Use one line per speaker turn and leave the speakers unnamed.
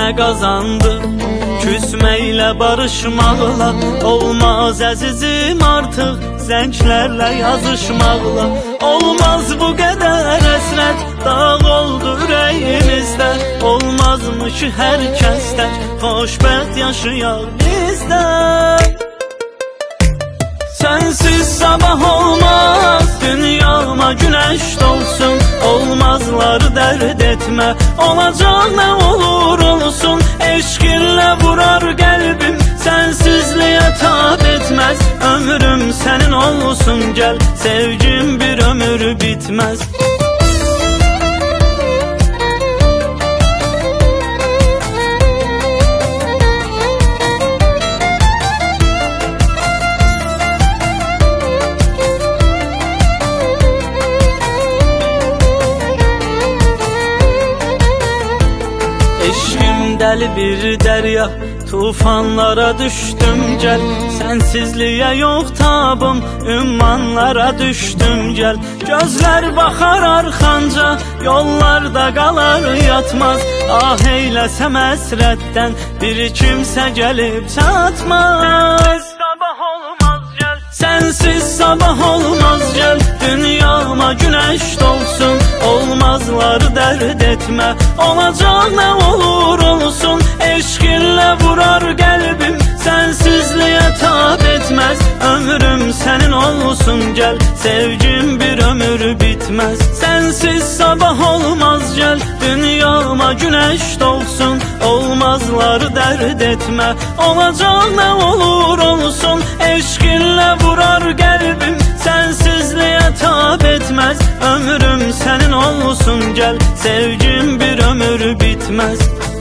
ne kazandı? Küsmeyle barışmaqla olmaz əzizim artıq, zənglərlə yazışmaqla olmaz bu qədər əsrət, dağ oldu ürəyimizdə. Olmazmış hər kəsdən xoşbəxt yaşayaq bizdən. Sensiz sabah olmaz, dünyama güneş dolsun. Olmazları dert etme, olacak ne olur olsun. Eşkinle vurar kalbim, sensizliğe tab etmez. Ömrüm senin olsun gel, sevgim bir ömür bitmez. Eşkim deli bir derya, tufanlara düştüm gel. Sensizliğe yok tabım, ümmanlara düştüm gel. Gözler bakar arkanca, yollarda kalar yatmaz. Ah eyləsəm əsrətdən, bir kimse gelip çatmaz. Sabah olmaz gel, sensiz sabah olmaz gel. Dünyama güneş dolsun, olmazları dert etme. Olacak ne olur olsun, eşkinle vurar kalbim, sensizliğe tab etmez. Ömrüm senin olsun gel, sevgim bir ömür bitmez. Sensiz sabah olmaz gel, dünyama güneş dolsun. Olmazları dert etme, olacak ne olur olsun. Eşkinle vurar kalbim, sensizliğe tab etmez. Ömrüm senin olsun gel, sevgim bir ömür bitmez.